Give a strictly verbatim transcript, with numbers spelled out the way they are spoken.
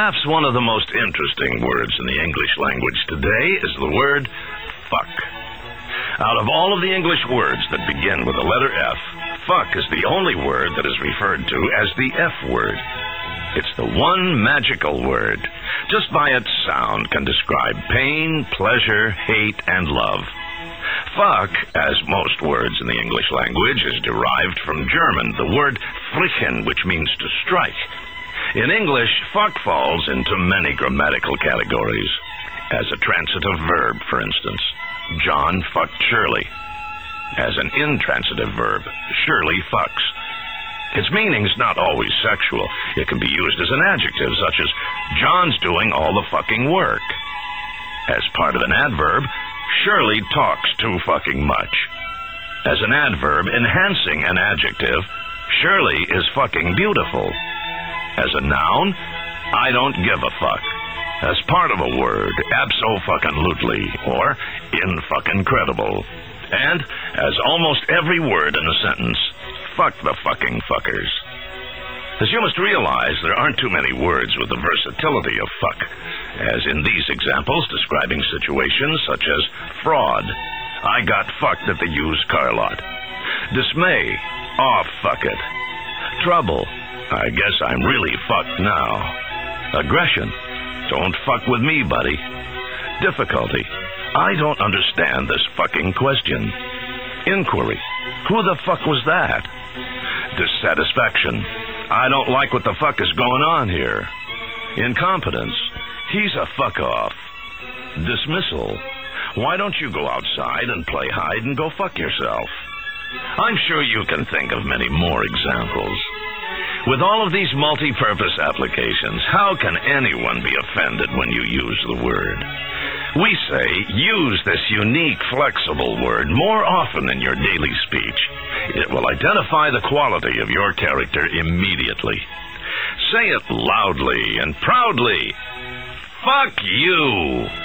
Perhaps one of the most interesting words in the English language today is the word fuck. Out of all of the English words that begin with the letter F, fuck is the only word that is referred to as the F word. It's the one magical word. Just by its sound can describe pain, pleasure, hate, and love. Fuck, as most words in the English language, is derived from German, the word frichen, which means to strike. In English, fuck falls into many grammatical categories. As a transitive verb, for instance, John fucked Shirley. As an intransitive verb, Shirley fucks. Its meaning's not always sexual. It can be used as an adjective, such as, John's doing all the fucking work. As part of an adverb, Shirley talks too fucking much. As an adverb enhancing an adjective, Shirley is fucking beautiful. As a noun, I don't give a fuck. As part of a word, abso-fucking-lutely, or in-fucking-credible. And, as almost every word in a sentence, fuck the fucking fuckers. As you must realize, there aren't too many words with the versatility of fuck, as in these examples describing situations such as fraud, I got fucked at the used car lot. Dismay, aw, fuck it. Trouble, I guess I'm really fucked now. Aggression, don't fuck with me, buddy. Difficulty, I don't understand this fucking question. Inquiry, who the fuck was that? Dissatisfaction, I don't like what the fuck is going on here. Incompetence, he's a fuck off. Dismissal, why don't you go outside and play hide and go fuck yourself? I'm sure you can think of many more examples. With all of these multi-purpose applications, how can anyone be offended when you use the word? We say, use this unique, flexible word more often in your daily speech. It will identify the quality of your character immediately. Say it loudly and proudly. Fuck you!